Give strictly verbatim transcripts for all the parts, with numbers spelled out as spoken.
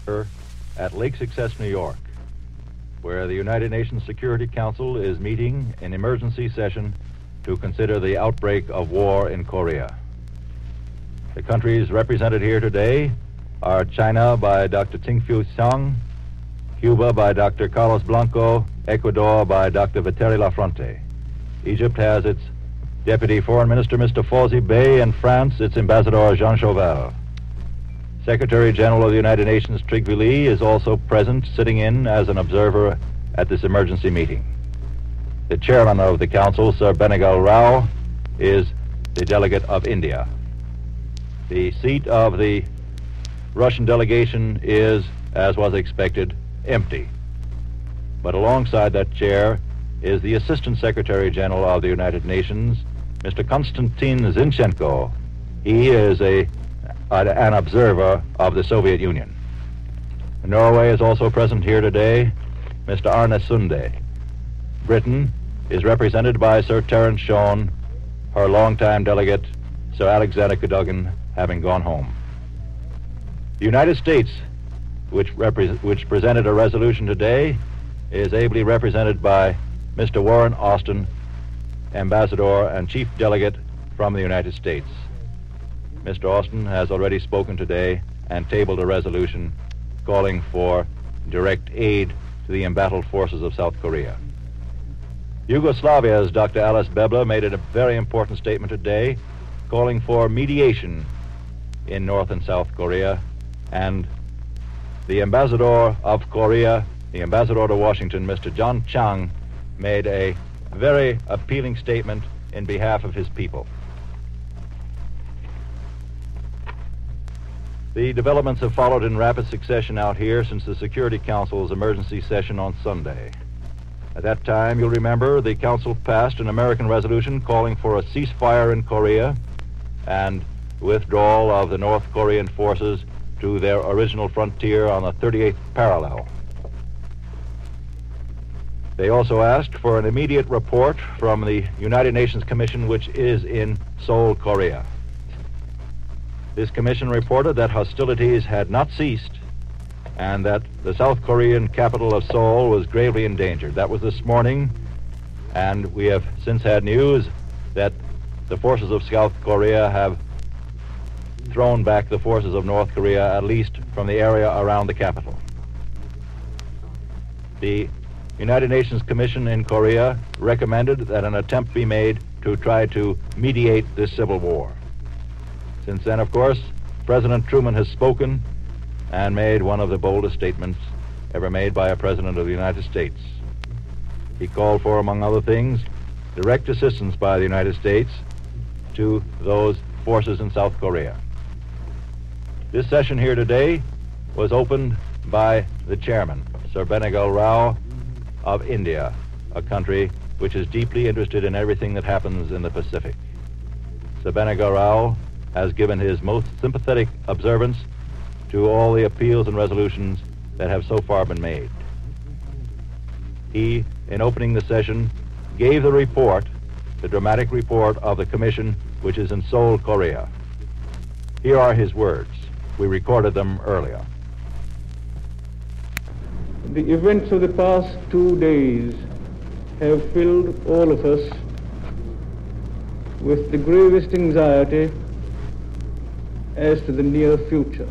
at Lake Success, New York, where the United Nations Security Council is meeting in emergency session to consider the outbreak of war in Korea. The countries represented here today are China by Doctor Ting-Fu Tsang, Cuba by Doctor Carlos Blanco, Ecuador by Doctor Viteri Lafronte. Egypt has its Deputy Foreign Minister, Mister Fawzi Bey, and France, its Ambassador Jean Chauvel. Secretary General of the United Nations, Trygve Lie, is also present, sitting in as an observer at this emergency meeting. The chairman of the council, Sir Benegal Rao, is the delegate of India. The seat of the Russian delegation is, as was expected, empty. But alongside that chair is the Assistant Secretary General of the United Nations, Mister Konstantin Zinchenko. He is a, an observer of the Soviet Union. Norway is also present here today, Mister Arne Sunde. Britain is represented by Sir Terence Shawn, her longtime delegate, Sir Alexander Cadogan, having gone home. The United States, which, repre- which presented a resolution today, is ably represented by Mister Warren Austin, Ambassador and Chief Delegate from the United States. Mister Austin has already spoken today and tabled a resolution calling for direct aid to the embattled forces of South Korea. Yugoslavia's Doctor Alice Bebla made a very important statement today calling for mediation in North and South Korea, and the ambassador of Korea, the ambassador to Washington, Mister John Chang, made a very appealing statement in behalf of his people. The developments have followed in rapid succession out here since the Security Council's emergency session on Sunday. At that time, you'll remember, the Council passed an American resolution calling for a ceasefire in Korea and withdrawal of the North Korean forces to their original frontier on the thirty-eighth parallel. They also asked for an immediate report from the United Nations Commission, which is in Seoul, Korea. This commission reported that hostilities had not ceased and that the South Korean capital of Seoul was gravely endangered. That was this morning, and we have since had news that the forces of South Korea have thrown back the forces of North Korea, at least from the area around the capital. The United Nations Commission in Korea recommended that an attempt be made to try to mediate this civil war. Since then, of course, President Truman has spoken and made one of the boldest statements ever made by a president of the United States. He called for, among other things, direct assistance by the United States to those forces in South Korea. This session here today was opened by the chairman, Sir Benegal Rao of India, a country which is deeply interested in everything that happens in the Pacific. Sir Benegal Rao has given his most sympathetic observance to all the appeals and resolutions that have so far been made. He, in opening the session, gave the report, the dramatic report of the commission which is in Seoul, Korea. Here are his words. We recorded them earlier. The events of the past two days have filled all of us with the gravest anxiety as to the near future.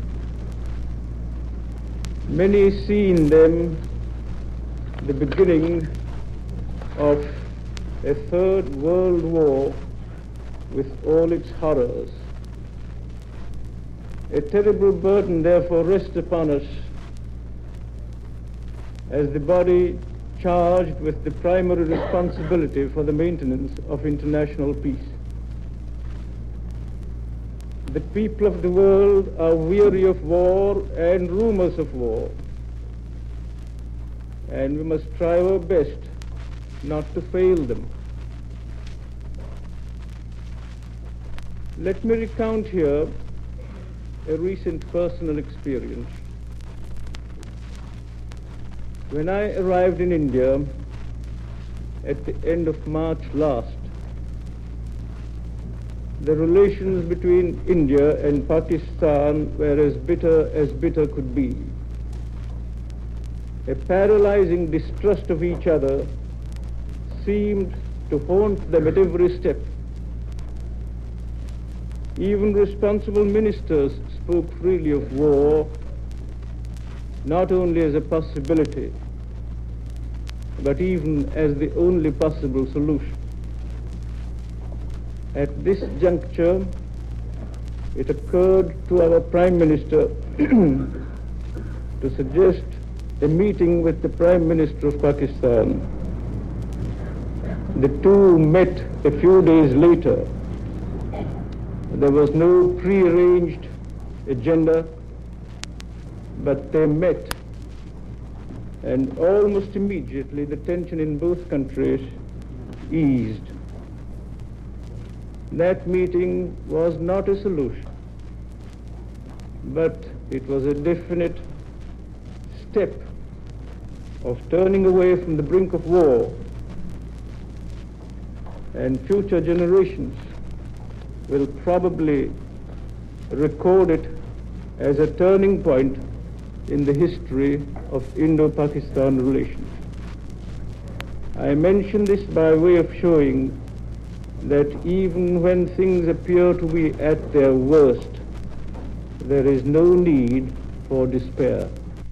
Many see in them the beginning of a third world war with all its horrors. A terrible burden therefore rests upon us as the body charged with the primary responsibility for the maintenance of international peace. The people of the world are weary of war and rumors of war, and we must try our best not to fail them. Let me recount here a recent personal experience. When I arrived in India at the end of March last, the relations between India and Pakistan were as bitter as bitter could be. A paralyzing distrust of each other seemed to haunt them at every step. Even responsible ministers spoke freely of war, not only as a possibility, but even as the only possible solution. At this juncture, it occurred to our Prime Minister to suggest a meeting with the Prime Minister of Pakistan. The two met a few days later. There was no prearranged agenda, but they met, and almost immediately the tension in both countries eased. That meeting was not a solution, but it was a definite step of turning away from the brink of war, and future generations will probably record it as a turning point in the history of Indo-Pakistan relations. I mention this by way of showing that even when things appear to be at their worst, there is no need for despair.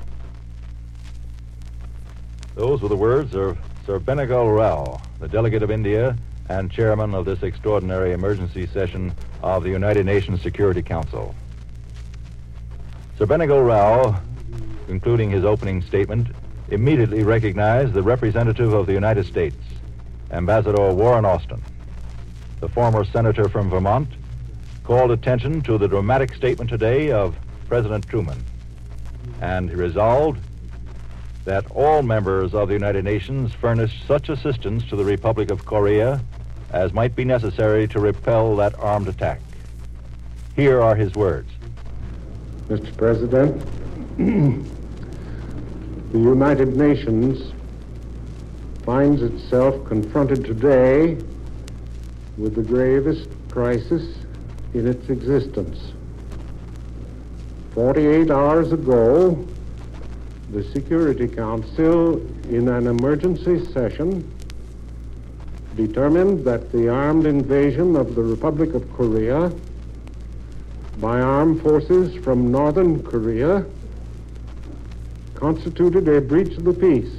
Those were the words of Sir Benegal Rao, the delegate of India and chairman of this extraordinary emergency session of the United Nations Security Council. Sir Benegal Rao, concluding his opening statement, immediately recognized the representative of the United States, Ambassador Warren Austin. The former senator from Vermont called attention to the dramatic statement today of President Truman, and he resolved that all members of the United Nations furnish such assistance to the Republic of Korea as might be necessary to repel that armed attack. Here are his words. Mister President, the United Nations finds itself confronted today with the gravest crisis in its existence. Forty-eight hours ago, the Security Council, in an emergency session, determined that the armed invasion of the Republic of Korea by armed forces from Northern Korea constituted a breach of the peace.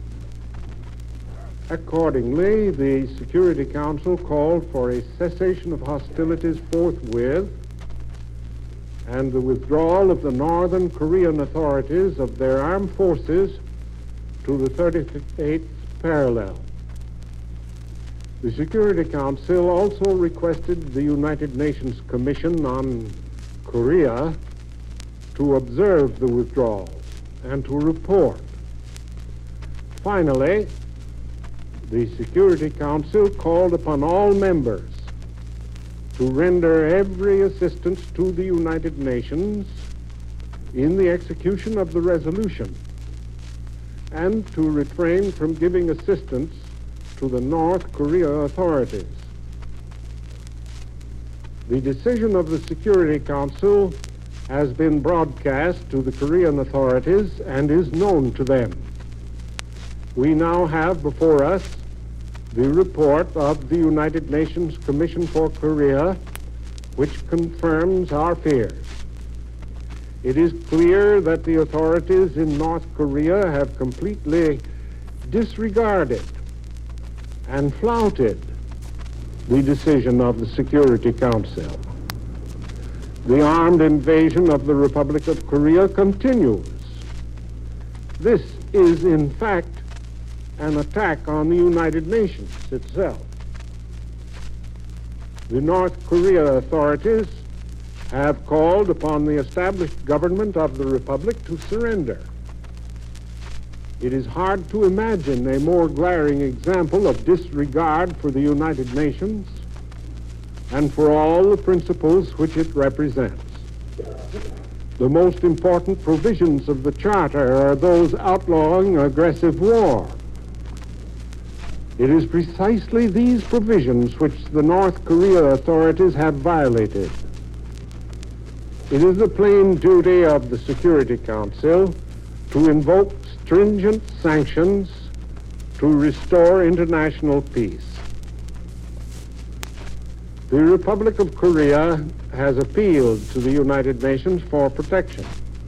Accordingly, the Security Council called for a cessation of hostilities forthwith and the withdrawal of the Northern Korean authorities of their armed forces to the thirty-eighth parallel. The Security Council also requested the United Nations Commission on Korea to observe the withdrawal and to report. Finally, the Security Council called upon all members to render every assistance to the United Nations in the execution of the resolution and to refrain from giving assistance to the North Korea authorities. The decision of the Security Council has been broadcast to the Korean authorities and is known to them. We now have before us the report of the United Nations Commission for Korea, which confirms our fears. It is clear that the authorities in North Korea have completely disregarded and flouted the decision of the Security Council. The armed invasion of the Republic of Korea continues. This is, in fact, an attack on the United Nations itself. The North Korea authorities have called upon the established government of the Republic to surrender. It is hard to imagine a more glaring example of disregard for the United Nations and for all the principles which it represents. The most important provisions of the Charter are those outlawing aggressive war. It is precisely these provisions which the North Korea authorities have violated. It is the plain duty of the Security Council to invoke stringent sanctions to restore international peace. The Republic of Korea has appealed to the United Nations for protection.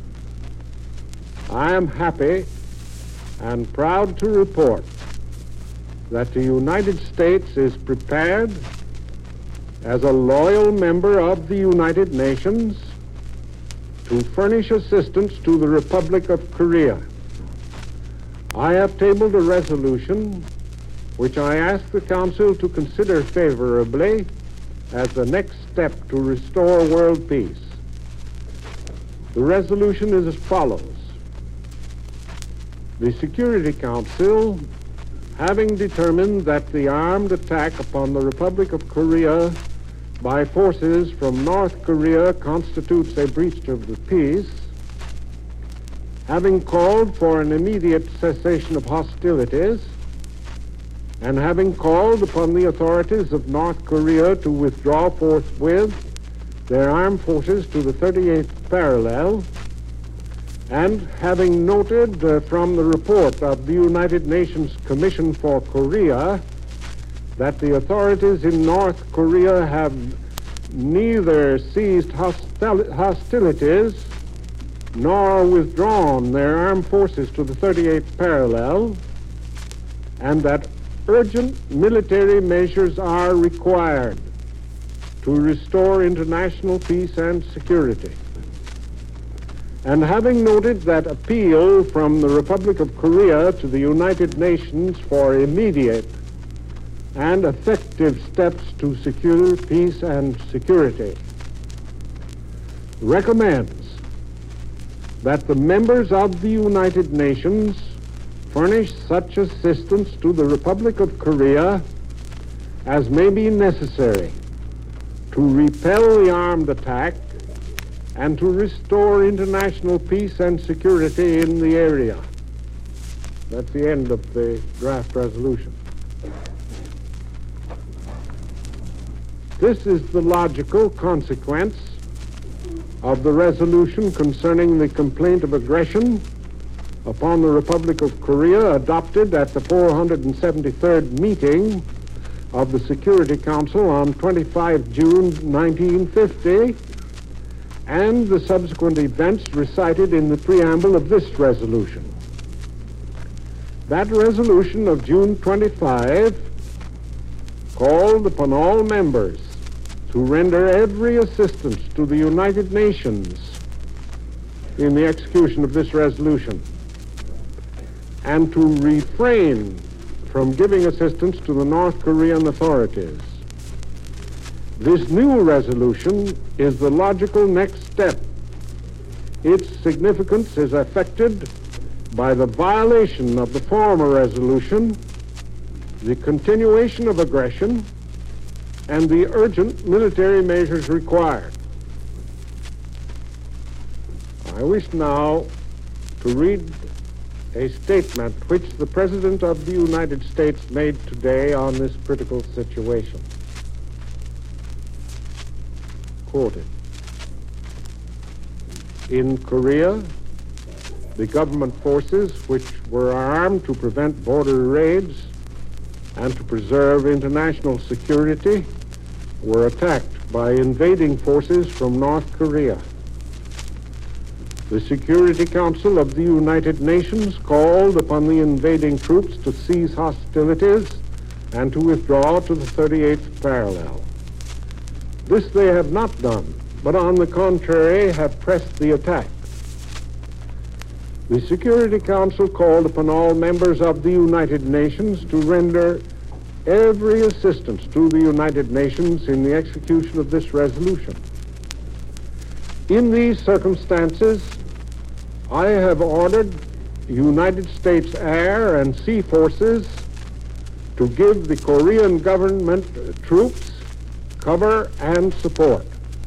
I am happy and proud to report that the United States is prepared as a loyal member of the United Nations to furnish assistance to the Republic of Korea. I have tabled a resolution which I ask the Council to consider favorably as the next step to restore world peace. The resolution is as follows. The Security Council, having determined that the armed attack upon the Republic of Korea by forces from North Korea constitutes a breach of the peace, having called for an immediate cessation of hostilities, and having called upon the authorities of North Korea to withdraw forthwith their armed forces to the thirty-eighth parallel, and having noted uh, from the report of the United Nations Commission for Korea that the authorities in North Korea have neither ceased hostil- hostilities nor withdrawn their armed forces to the thirty-eighth parallel, and that urgent military measures are required to restore international peace and security. And having noted that appeal from the Republic of Korea to the United Nations for immediate and effective steps to secure peace and security, recommends that the members of the United Nations furnish such assistance to the Republic of Korea as may be necessary to repel the armed attack and to restore international peace and security in the area. That's the end of the draft resolution. This is the logical consequence of the resolution concerning the complaint of aggression upon the Republic of Korea adopted at the four hundred seventy-third meeting of the Security Council on the twenty-fifth of June nineteen fifty, and the subsequent events recited in the preamble of this resolution. That resolution of June twenty-fifth called upon all members to render every assistance to the United Nations in the execution of this resolution, and to refrain from giving assistance to the North Korean authorities. This new resolution is the logical next step. Its significance is affected by the violation of the former resolution, the continuation of aggression, and the urgent military measures required. I wish now to read a statement which the President of the United States made today on this critical situation. Quoted. In Korea, the government forces, which were armed to prevent border raids and to preserve international security, were attacked by invading forces from North Korea. The Security Council of the United Nations called upon the invading troops to cease hostilities and to withdraw to the thirty-eighth parallel. This they have not done, but on the contrary have pressed the attack. The Security Council called upon all members of the United Nations to render every assistance to the United Nations in the execution of this resolution. In these circumstances, I have ordered United States air and sea forces to give the Korean government troops cover and support.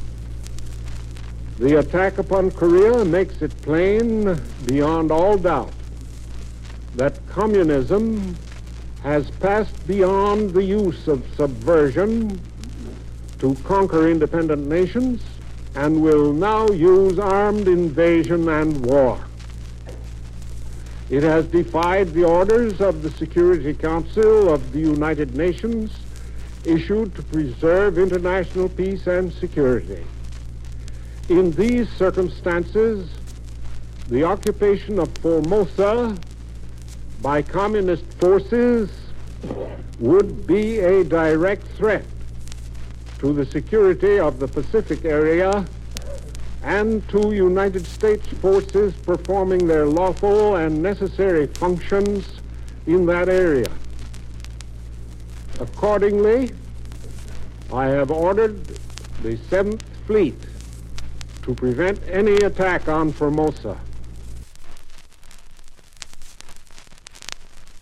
The attack upon Korea makes it plain beyond all doubt that communism has passed beyond the use of subversion to conquer independent nations and will now use armed invasion and war. It has defied the orders of the Security Council of the United Nations issued to preserve international peace and security. In these circumstances, the occupation of Formosa by communist forces would be a direct threat to the security of the Pacific area and to United States forces performing their lawful and necessary functions in that area. Accordingly, I have ordered the Seventh Fleet to prevent any attack on Formosa.